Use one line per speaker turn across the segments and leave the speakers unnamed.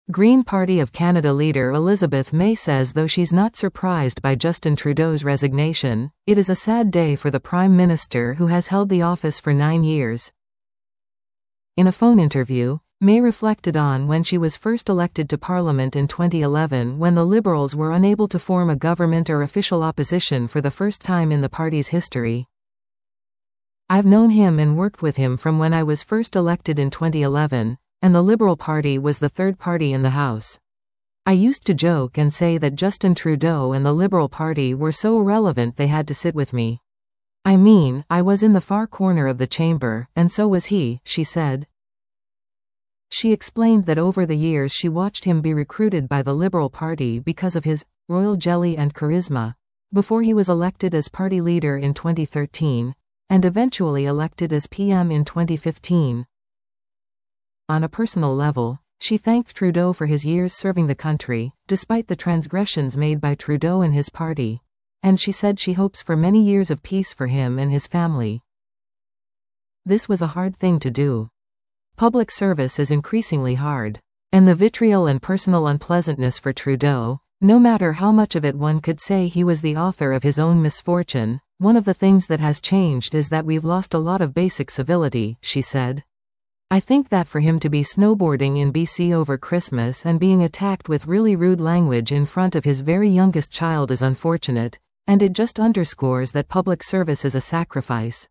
Green Party of Canada leader Elizabeth May says though she's not surprised by Justin Trudeau's resignation, it is a sad day for the Prime Minister who has held the office for 9 years. In a phone interview, May reflected on when she was first elected to Parliament in 2011 when the Liberals were unable to form a government or official opposition for the first time in the party's history. "I've known him and worked with him from when I was first elected in 2011. And the Liberal Party was the third party in the House. I used to joke and say that Justin Trudeau and the Liberal Party were so irrelevant they had to sit with me. I mean, I was in the far corner of the chamber, and so was he," she said. She explained that over the years she watched him be recruited by the Liberal Party because of his royal jelly and charisma, before he was elected as party leader in 2013, and eventually elected as PM in 2015. On a personal level, she thanked Trudeau for his years serving the country, despite the transgressions made by Trudeau and his party, and she said she hopes for many years of peace for him and his family. "This was a hard thing to do. Public service is increasingly hard. And the vitriol and personal unpleasantness for Trudeau, no matter how much of it one could say he was the author of his own misfortune, one of the things that has changed is that we've lost a lot of basic civility," she said. "I think that for him to be snowboarding in BC over Christmas and being attacked with really rude language in front of his very youngest child is unfortunate, and it just underscores that public service is a sacrifice."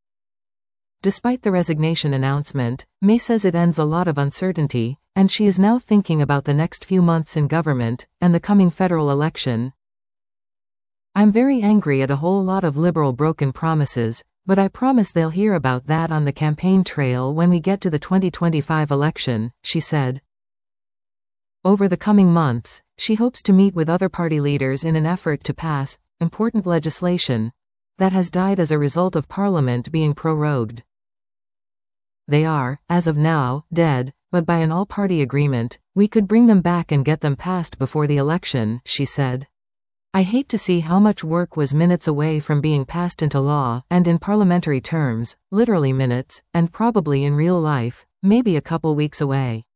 Despite the resignation announcement, May says it ends a lot of uncertainty, and she is now thinking about the next few months in government, and the coming federal election. "I'm very angry at a whole lot of Liberal broken promises, but I promise they'll hear about that on the campaign trail when we get to the 2025 election," she said. Over the coming months, she hopes to meet with other party leaders in an effort to pass important legislation that has died as a result of Parliament being prorogued. "They are, as of now, dead, but by an all-party agreement, we could bring them back and get them passed before the election," she said. "I hate to see how much work was minutes away from being passed into law, and in parliamentary terms, literally minutes, and probably in real life, maybe a couple weeks away."